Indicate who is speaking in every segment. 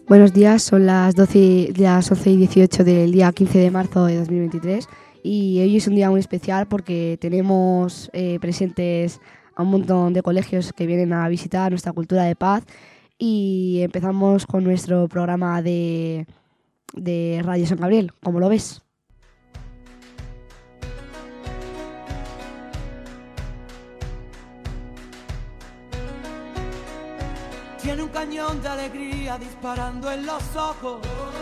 Speaker 1: Buenos días, son las 11:18 del día 15 de marzo de 2023 y hoy es un día muy especial porque tenemos presentes a un montón de colegios que vienen a visitar nuestra cultura de paz y empezamos con nuestro programa de Radio San Gabriel. ¿Cómo lo ves?
Speaker 2: Tiene un cañón de alegría disparando en los ojos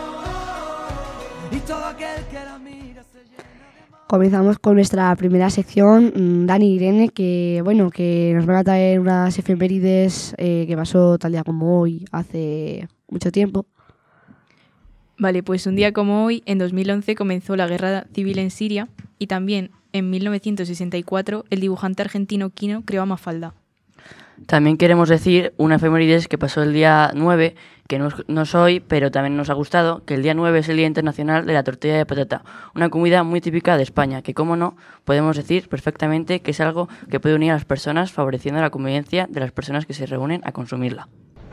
Speaker 2: y todo aquel que la mira se llena de...
Speaker 1: Comenzamos con nuestra primera sección, Dani y Irene, que nos van a traer unas efemérides que pasó tal día como hoy, hace mucho tiempo.
Speaker 3: Vale, pues un día como hoy, en 2011, comenzó la guerra civil en Siria y también en 1964 el dibujante argentino Quino creó a Mafalda.
Speaker 4: También queremos decir una efemérides que pasó el día 9, que no es hoy, pero también nos ha gustado, que el día 9 es el Día Internacional de la Tortilla de Patata, una comida muy típica de España, que como no, podemos decir perfectamente que es algo que puede unir a las personas, favoreciendo la convivencia de las personas que se reúnen a consumirla.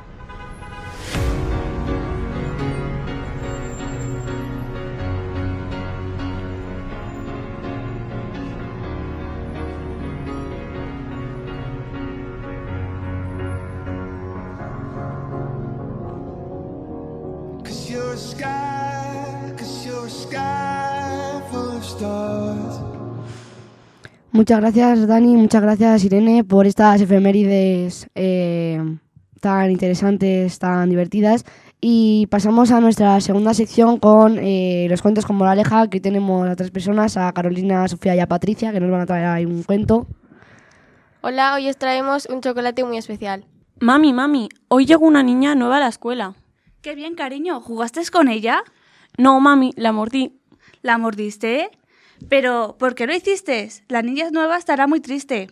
Speaker 1: Muchas gracias, Dani, muchas gracias, Irene, por estas efemérides tan interesantes, tan divertidas. Y pasamos a nuestra segunda sección con los cuentos con moraleja, que hoy tenemos a 3 personas, a Carolina, a Sofía y a Patricia, que nos van a traer ahí un cuento.
Speaker 5: Hola, hoy os traemos un chocolate muy especial.
Speaker 6: Mami, hoy llegó una niña nueva a la escuela.
Speaker 7: ¡Qué bien, cariño! ¿Jugaste con ella?
Speaker 6: No, mami, la mordí.
Speaker 7: ¿La mordiste? Pero, ¿por qué lo hiciste? La niña nueva estará muy triste.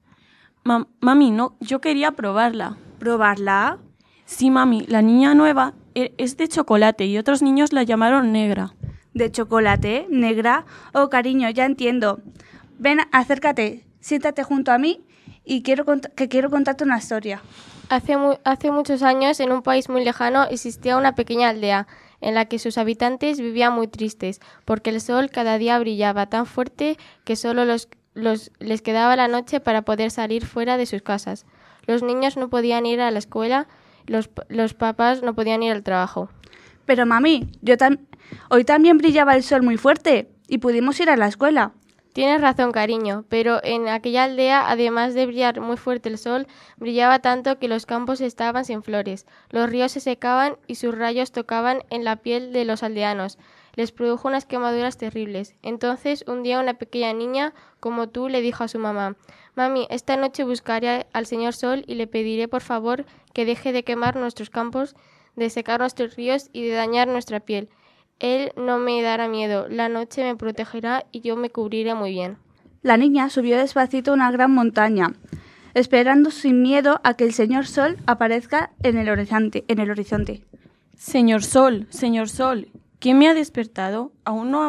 Speaker 6: Mami, no, yo quería probarla.
Speaker 7: ¿Probarla?
Speaker 6: Sí, mami, la niña nueva es de chocolate y otros niños la llamaron negra.
Speaker 7: ¿De chocolate? ¿Negra? Oh, cariño, ya entiendo. Ven, acércate, siéntate junto a mí y quiero contarte una historia.
Speaker 5: Hace muchos años, en un país muy lejano, existía una pequeña aldea en la que sus habitantes vivían muy tristes, porque el sol cada día brillaba tan fuerte que solo les quedaba la noche para poder salir fuera de sus casas. Los niños no podían ir a la escuela, los papás no podían ir al trabajo.
Speaker 7: Pero mami, hoy también brillaba el sol muy fuerte y pudimos ir a la escuela.
Speaker 5: Tienes razón, cariño, pero en aquella aldea, además de brillar muy fuerte el sol, brillaba tanto que los campos estaban sin flores, los ríos se secaban y sus rayos tocaban en la piel de los aldeanos. Les produjo unas quemaduras terribles. Entonces, un día una pequeña niña, como tú, le dijo a su mamá: «Mami, esta noche buscaré al señor Sol y le pediré por favor que deje de quemar nuestros campos, de secar nuestros ríos y de dañar nuestra piel. Él no me dará miedo, la noche me protegerá y yo me cubriré muy bien».
Speaker 7: La niña subió despacito una gran montaña, esperando sin miedo a que el señor Sol aparezca en el horizonte.
Speaker 6: Señor Sol, ¿quién me ha despertado? Aún no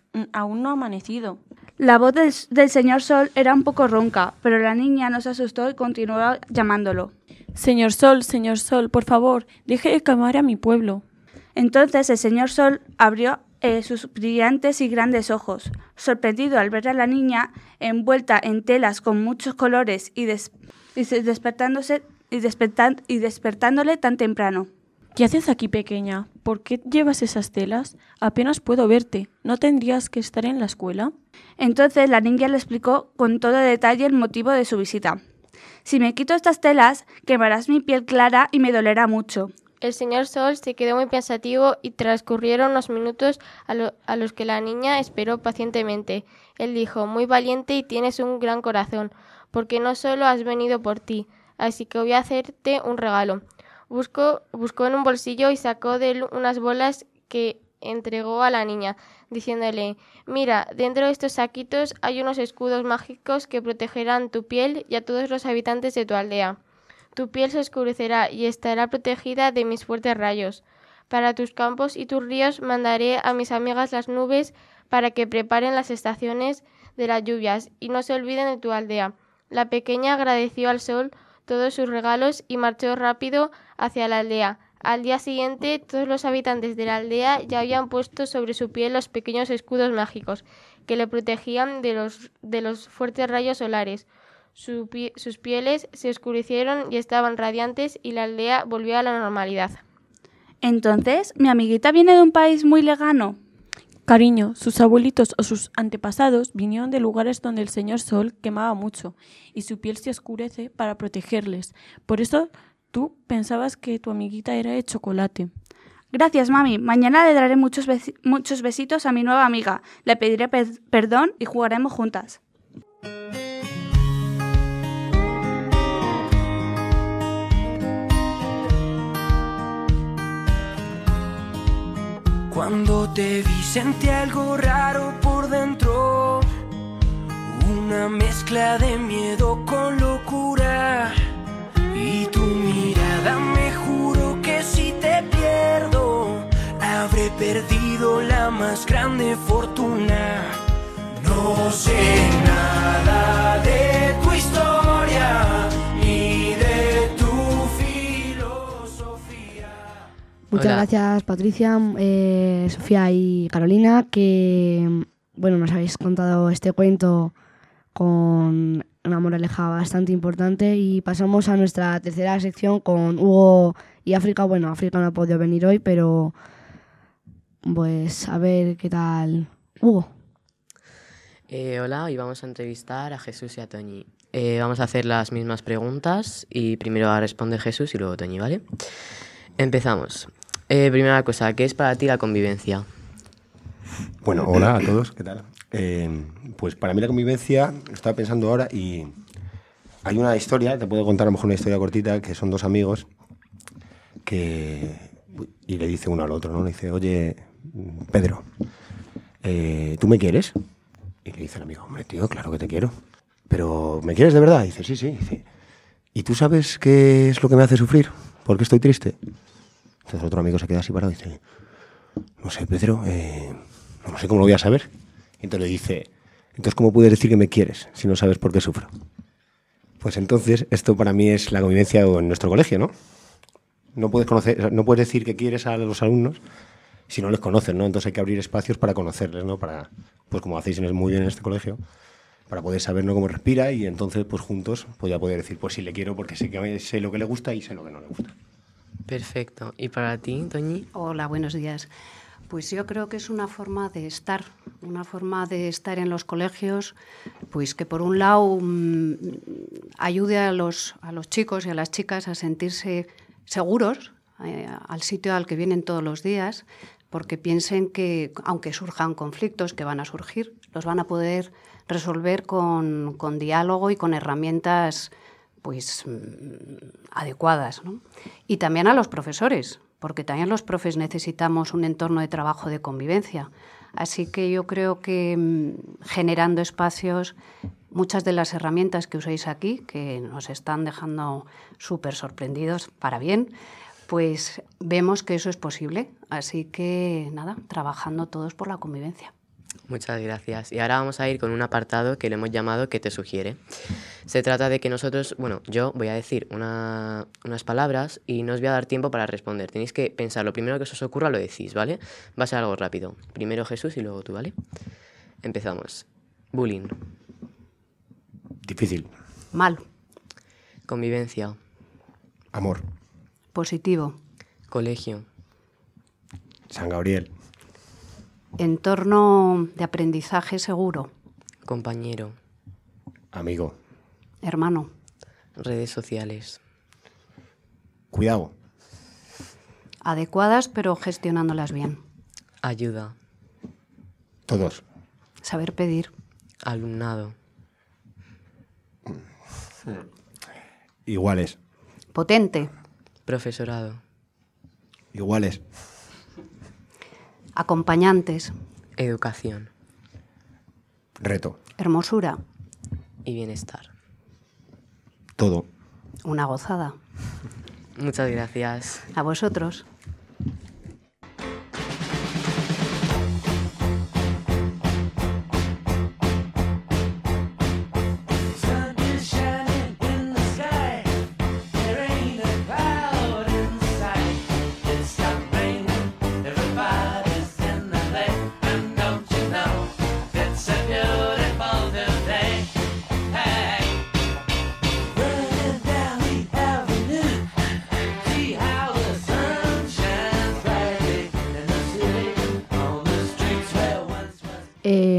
Speaker 6: ha amanecido.
Speaker 7: La voz del señor Sol era un poco ronca, pero la niña no se asustó y continuó llamándolo.
Speaker 6: Señor Sol, por favor, deje de quemar a mi pueblo.
Speaker 7: Entonces el señor Sol abrió sus brillantes y grandes ojos, sorprendido al ver a la niña envuelta en telas con muchos colores y despertándole tan temprano.
Speaker 6: ¿Qué haces aquí, pequeña? ¿Por qué llevas esas telas? Apenas puedo verte. ¿No tendrías que estar en la escuela?
Speaker 7: Entonces la niña le explicó con todo detalle el motivo de su visita. «Si me quito estas telas, quemarás mi piel clara y me dolerá mucho».
Speaker 5: El señor Sol se quedó muy pensativo y transcurrieron unos minutos a los que la niña esperó pacientemente. Él dijo: «Muy valiente y tienes un gran corazón, porque no solo has venido por ti, así que voy a hacerte un regalo». Buscó en un bolsillo y sacó de él unas bolas que entregó a la niña, diciéndole: «Mira, dentro de estos saquitos hay unos escudos mágicos que protegerán tu piel y a todos los habitantes de tu aldea. Tu piel se oscurecerá y estará protegida de mis fuertes rayos. Para tus campos y tus ríos mandaré a mis amigas las nubes para que preparen las estaciones de las lluvias y no se olviden de tu aldea». La pequeña agradeció al sol todos sus regalos y marchó rápido hacia la aldea. Al día siguiente, todos los habitantes de la aldea ya habían puesto sobre su piel los pequeños escudos mágicos que le protegían de los fuertes rayos solares. Sus pieles se oscurecieron y estaban radiantes y la aldea volvió a la normalidad.
Speaker 7: Entonces, ¿mi amiguita viene de un país muy lejano?
Speaker 6: Cariño, sus abuelitos o sus antepasados vinieron de lugares donde el señor Sol quemaba mucho y su piel se oscurece para protegerles. Por eso tú pensabas que tu amiguita era de chocolate.
Speaker 7: Gracias, mami. Mañana le daré muchos besitos a mi nueva amiga. Le pediré perdón y jugaremos juntas.
Speaker 2: Cuando te vi sentí algo raro por dentro, una mezcla de miedo con locura. Y tu mirada me juro que si te pierdo, habré perdido la más grande fortuna. No sé nada de tu historia ni de tu filosofía.
Speaker 1: Muchas
Speaker 4: Hola.
Speaker 1: gracias, Patricia, Sofía y Carolina, que nos habéis contado este cuento con una moraleja bastante importante. Y pasamos a nuestra tercera sección con Hugo y África. Bueno, África no ha podido venir hoy, pero pues a ver qué tal. Hugo.
Speaker 8: Hola, hoy vamos a entrevistar a Jesús y a Toñi. Vamos a hacer las mismas preguntas y primero responde Jesús y luego Toñi, ¿vale? Empezamos. Primera cosa, ¿qué es para ti la convivencia?
Speaker 9: Bueno, hola a todos, ¿qué tal? Pues para mí la convivencia, estaba pensando ahora y hay una historia, te puedo contar a lo mejor una historia cortita, que son dos amigos y le dice uno al otro, ¿no? Le dice, oye, Pedro, ¿tú me quieres? Y le dice el amigo, hombre, tío, claro que te quiero. ¿Pero me quieres de verdad? Y dice, sí, sí. Dice, ¿y tú sabes qué es lo que me hace sufrir? ¿Por qué estoy triste? Entonces otro amigo se queda así parado y dice, no sé, Pedro, no sé cómo lo voy a saber. Y entonces le dice, entonces ¿cómo puedes decir que me quieres si no sabes por qué sufro? Pues entonces esto para mí es la convivencia en nuestro colegio, ¿no? No puedes decir que quieres a los alumnos si no les conoces, ¿no? Entonces hay que abrir espacios para conocerles, ¿no? Para, pues como hacéis muy bien en este colegio, para poder saber, ¿no?, cómo respira y entonces pues juntos pues ya poder decir, pues sí le quiero porque sé lo que le gusta y sé lo que no le gusta.
Speaker 8: Perfecto. ¿Y para ti, Toñi?
Speaker 10: Hola, buenos días. Pues yo creo que es una forma de estar en los colegios, pues que por un lado ayude a los chicos y a las chicas a sentirse seguros al sitio al que vienen todos los días, porque piensen que aunque surjan conflictos, que van a surgir, los van a poder resolver con diálogo y con herramientas pues adecuadas, ¿no? Y también a los profesores, porque también los profes necesitamos un entorno de trabajo de convivencia. Así que yo creo que generando espacios, muchas de las herramientas que usáis aquí, que nos están dejando súper sorprendidos para bien, pues vemos que eso es posible. Así que nada, trabajando todos por la convivencia.
Speaker 8: Muchas gracias. Y ahora vamos a ir con un apartado que le hemos llamado ¿Qué te sugiere? Se trata de que nosotros, yo voy a decir unas palabras y no os voy a dar tiempo para responder. Tenéis que pensar, lo primero que se os ocurra lo decís, ¿vale? Va a ser algo rápido. Primero Jesús y luego tú, ¿vale? Empezamos. Bullying.
Speaker 9: Difícil.
Speaker 10: Mal.
Speaker 8: Convivencia.
Speaker 9: Amor.
Speaker 10: Positivo.
Speaker 8: Colegio.
Speaker 9: San Gabriel.
Speaker 10: Entorno de aprendizaje seguro.
Speaker 8: Compañero.
Speaker 9: Amigo.
Speaker 10: Hermano.
Speaker 8: Redes sociales.
Speaker 9: Cuidado.
Speaker 10: Adecuadas pero gestionándolas bien.
Speaker 8: Ayuda.
Speaker 9: Todos.
Speaker 10: Saber pedir.
Speaker 8: Alumnado.
Speaker 9: Iguales.
Speaker 10: Potente.
Speaker 8: Profesorado.
Speaker 9: Iguales.
Speaker 10: Acompañantes.
Speaker 8: Educación.
Speaker 9: Reto.
Speaker 10: Hermosura.
Speaker 8: Y bienestar.
Speaker 9: Todo.
Speaker 10: Una gozada.
Speaker 8: Muchas gracias.
Speaker 10: A vosotros.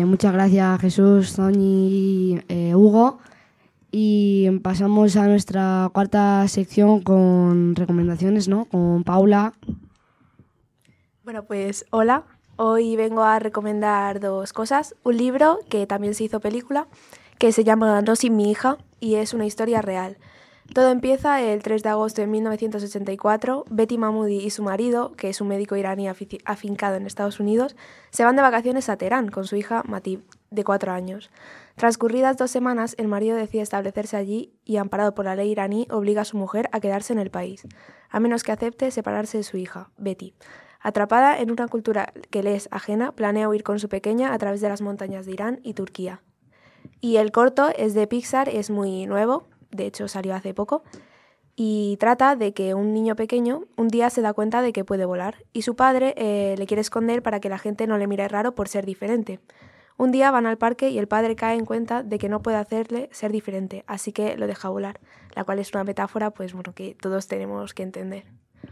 Speaker 1: Muchas gracias, Jesús, Toñi y Hugo. Y pasamos a nuestra cuarta sección con recomendaciones, ¿no? Con Paula.
Speaker 11: Bueno, pues hola. Hoy vengo a recomendar 2 cosas. Un libro que también se hizo película, que se llama No sin mi hija, y es una historia real. Todo empieza el 3 de agosto de 1984. Betty Mahmoudi y su marido, que es un médico iraní afincado en Estados Unidos, se van de vacaciones a Teherán con su hija Matib, de 4 años. Transcurridas 2 semanas, el marido decide establecerse allí y, amparado por la ley iraní, obliga a su mujer a quedarse en el país, a menos que acepte separarse de su hija, Betty. Atrapada en una cultura que le es ajena, planea huir con su pequeña a través de las montañas de Irán y Turquía. Y el corto es de Pixar, es muy nuevo, de hecho salió hace poco, y trata de que un niño pequeño un día se da cuenta de que puede volar y su padre le quiere esconder para que la gente no le mire raro por ser diferente. Un día van al parque y el padre cae en cuenta de que no puede hacerle ser diferente, así que lo deja volar, la cual es una metáfora pues, bueno, que todos tenemos que entender.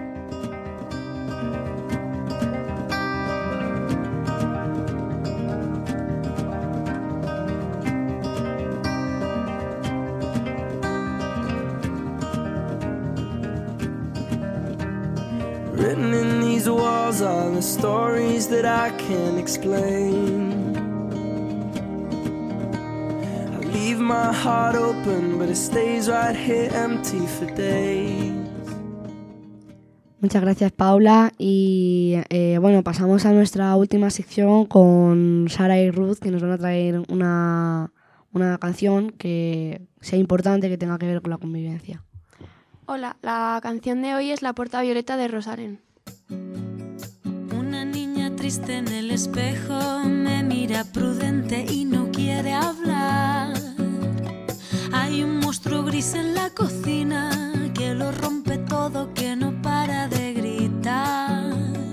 Speaker 2: Written in these walls are the stories that I can't explain. I leave my heart open, but it stays right here empty for days.
Speaker 1: Muchas gracias, Paula. Y bueno, pasamos a nuestra última sección con Sara y Ruth, que nos van a traer una canción que sea importante, que tenga que ver con la convivencia.
Speaker 12: Hola, la canción de hoy es La Puerta Violeta de Rosalén.
Speaker 13: Una niña triste en el espejo me mira prudente y no quiere hablar. Hay un monstruo gris en la cocina que lo rompe todo, que no para de gritar.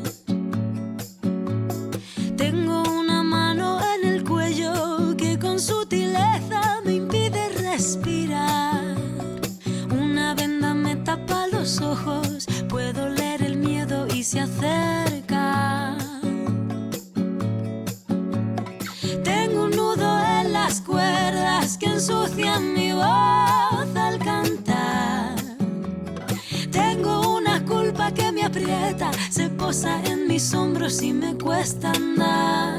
Speaker 13: Tengo una mano en el cuello que con sutileza me impide respirar. Una venda me tapa los ojos, puedo leer el miedo y se acerca. Tengo un nudo en las cuerdas que ensucian mi voz al cantar. Tengo una culpa que me aprieta, se posa en mis hombros y me cuesta andar.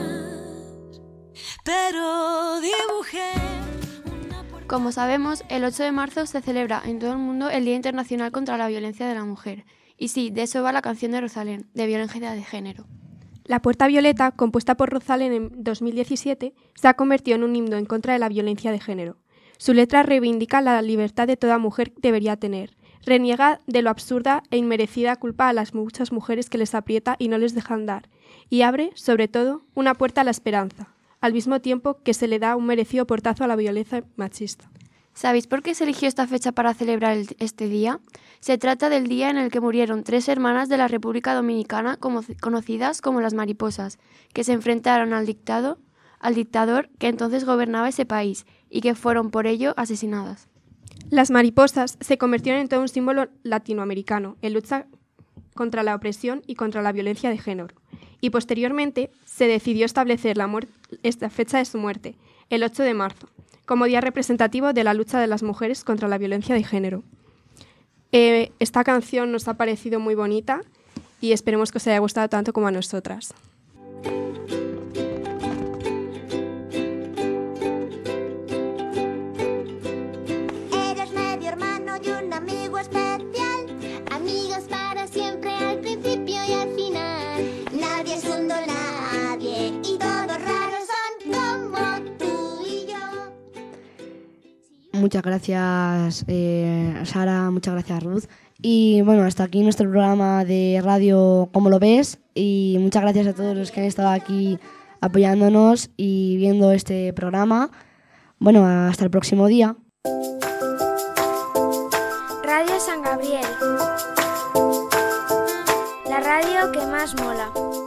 Speaker 13: Pero dibujé.
Speaker 12: Como sabemos, el 8 de marzo se celebra en todo el mundo el Día Internacional contra la Violencia de la Mujer. Y sí, de eso va la canción de Rosalén, de violencia de género.
Speaker 14: La Puerta Violeta, compuesta por Rosalén en 2017, se ha convertido en un himno en contra de la violencia de género. Su letra reivindica la libertad de toda mujer debería tener, reniega de lo absurda e inmerecida culpa a las muchas mujeres que les aprieta y no les deja andar, y abre, sobre todo, una puerta a la esperanza, al mismo tiempo que se le da un merecido portazo a la violencia machista.
Speaker 12: ¿Sabéis por qué se eligió esta fecha para celebrar este día? Se trata del día en el que murieron 3 hermanas de la República Dominicana conocidas como las mariposas, que se enfrentaron al dictador que entonces gobernaba ese país y que fueron por ello asesinadas.
Speaker 14: Las mariposas se convirtieron en todo un símbolo latinoamericano en lucha contra la opresión y contra la violencia de género. Y posteriormente se decidió establecer esta fecha de su muerte, el 8 de marzo, como día representativo de la lucha de las mujeres contra la violencia de género. Esta canción nos ha parecido muy bonita y esperemos que os haya gustado tanto como a nosotras.
Speaker 15: Eres medio hermano y un amigo especial, amigos para siempre al principio y al final. Nadie es un don nadie y todos raros son como tú y yo.
Speaker 1: Muchas gracias, Sara, muchas gracias, Ruth. Y bueno, hasta aquí nuestro programa de radio ¿Cómo lo ves? Y muchas gracias a todos los que han estado aquí apoyándonos y viendo este programa. Bueno, hasta el próximo día.
Speaker 16: Radio San Gabriel, la radio que más mola.